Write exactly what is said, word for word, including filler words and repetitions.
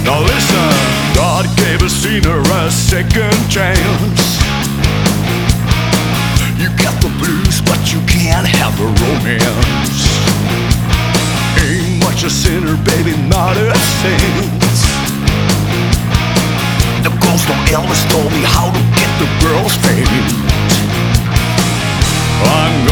Now listen, God gave a sinner a second chance. You got the blues, but you can't have the romance. Ain't much a sinner, baby, not a saint. The ghost of Elvis told me how to get the girl's faint. I'm